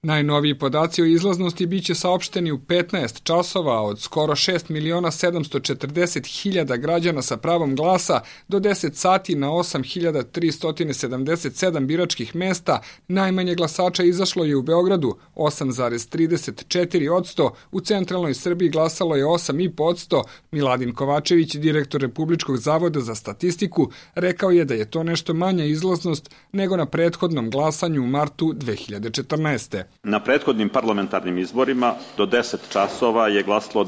Najnoviji podaci o izlaznosti biće saopšteni u 15 časova od skoro 6.740.000 građana sa pravom glasa do 10 sati na 8.377 biračkih mesta. Najmanje glasača izašlo je u Beogradu 8,34%, u centralnoj Srbiji glasalo je 8,5%. Miladin Kovačević, direktor Republičkog zavoda za statistiku, rekao je da je to nešto manja izlaznost nego na prethodnom glasanju u martu 2014. Na prethodnim parlamentarnim izborima do 10 časova je glasalo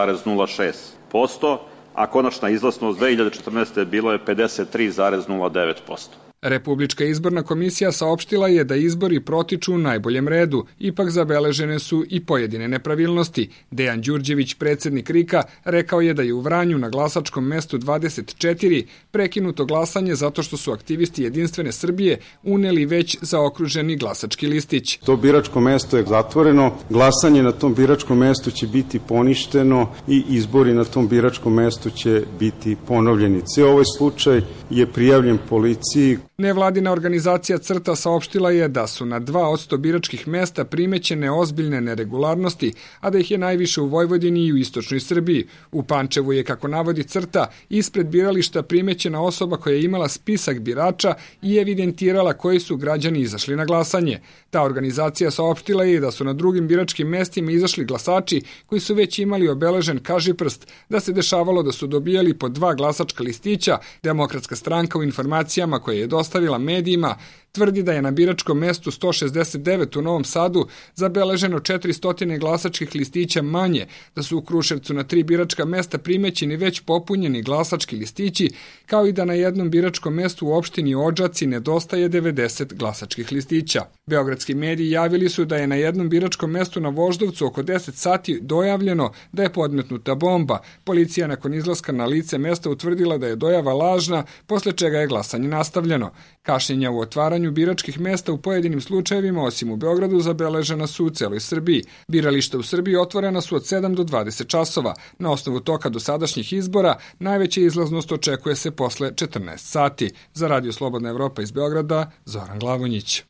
9,06%, a konačna izlaznost 2014. bilo je 53,09%. Republička izborna komisija saopštila je da izbori protiču u najboljem redu, ipak zabeležene su i pojedine nepravilnosti. Dejan Đurđević, predsjednik RIK-a, rekao je da je u Vranju na glasačkom mestu 24 prekinuto glasanje zato što su aktivisti Jedinstvene Srbije uneli već zaokruženi glasački listić. To biračko mesto je zatvoreno, glasanje na tom biračkom mestu će biti poništeno i izbori na tom biračkom mestu će biti ponovljeni. Cijel ovaj slučaj je prijavljen policiji. Nevladina organizacija CRTA saopštila je da su na 2% biračkih mesta primećene ozbiljne neregularnosti, a da ih je najviše u Vojvodini i u istočnoj Srbiji. U Pančevu je, kako navodi CRTA, ispred birališta primećena osoba koja je imala spisak birača i evidentirala koji su građani izašli na glasanje. Ta organizacija saopštila je da su na drugim biračkim mestima izašli glasači koji su već imali obeležen kažiprst, da se dešavalo da su dobijali po 2 glasačka listića. Demokratska stranka u informacijama koje je dostavila medijima tvrdi da je na biračkom mestu 169 u Novom Sadu zabeleženo 400 glasačkih listića manje, da su u Kruševcu na 3 biračka mesta primećeni već popunjeni glasački listići, kao i da na jednom biračkom mestu u opštini Odžaci nedostaje 90 glasačkih listića. Beogradski mediji javili su da je na jednom biračkom mestu na Voždovcu oko 10 sati dojavljeno da je podmetnuta bomba. Policija nakon izlaska na lice mesta utvrdila da je dojava lažna, posle čega je glasanje nastavljeno. Kašnjenja u otvaranju biračkih mesta u pojedinim slučajevima, osim u Beogradu, zabeležena su u celoj Srbiji. Birališta u Srbiji otvorena su od 7 do 20 časova. Na osnovu toka dosadašnjih izbora, najveća izlaznost očekuje se posle 14 sati. Za Radio Slobodna Evropa iz Beograda, Zoran Glavonjić.